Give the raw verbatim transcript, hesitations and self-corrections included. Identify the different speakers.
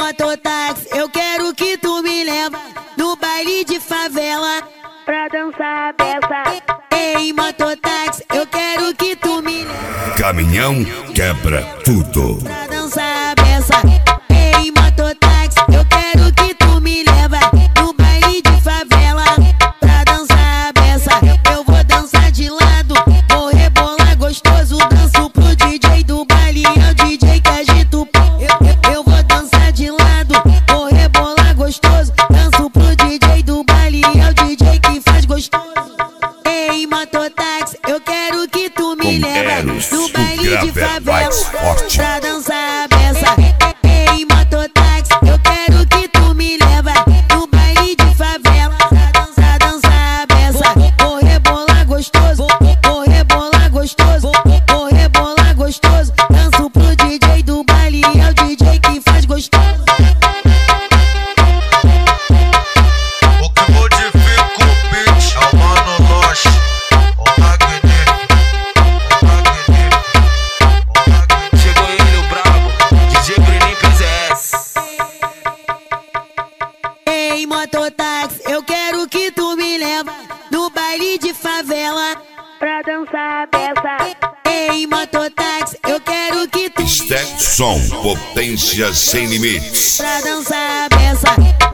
Speaker 1: mototáxi, eu quero que tu me leva no baile de favela pra dançar a beça. Ei, mototáxi, eu quero que tu me leva.
Speaker 2: Caminhão quebra tudo
Speaker 1: Pra dançar a beça. Ei, mototáxi, eu quero que tu me leva no baile de favela pra dançar a beça. Eu vou dançar de lado, vou rebolar gostoso. Danço pro D J do baile, é o D J que agita o pau. Eu, eu, eu vou dançar de lado, vou rebolar gostoso. Danço pro D J do baile, é o D J que faz gostoso. Ei, mototáxi, eu quero que tu me
Speaker 2: Com
Speaker 1: leva
Speaker 2: Eros,
Speaker 1: no
Speaker 2: o
Speaker 1: baile de
Speaker 2: grave é
Speaker 1: favela
Speaker 2: mais forte.
Speaker 1: pra dançar a beça. Ei, mototáxi, eu quero que tu me leva no baile de favela pra dançar, dançar a beça. Vou rebolar gostoso, vou rebolar gostoso, vou rebolar gostoso. Danço pro D J do baile, é o D J que faz gostoso.
Speaker 3: O que modifica o beat é o Mano Lost, o magnífico, o magnífico, o magnífico.
Speaker 4: Chegou ele, o brabo, D J Bruninho P Z S.
Speaker 1: Ei, mototáxi, eu quero que tu me leva no baile de favela pra dançar a beça. Ei, mototáxi, eu quero que tu me
Speaker 2: Step Som, potência sem limites.
Speaker 1: pra dançar a beça.